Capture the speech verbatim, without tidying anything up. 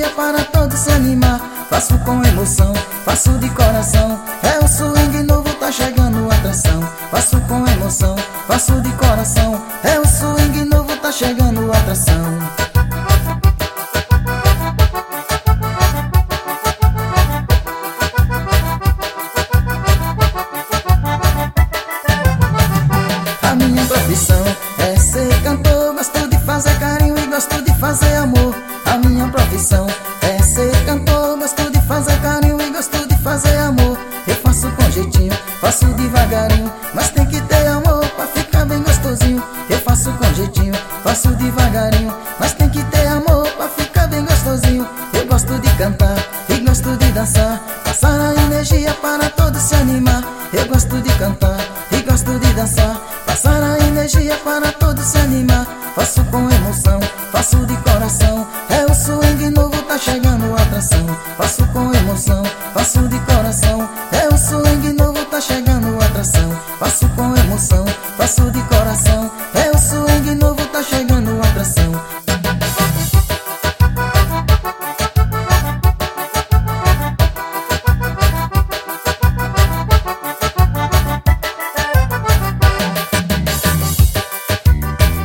alegria para todos se animar. Faço com emoção, faço de coração. É o swing novo, tá chegando atração. Faço com emoção, faço de coração. É o swing novo, tá chegando atração. A minha profissão é ser cantor. Gosto de fazer carinho e gosto de fazer amor. A minha profissão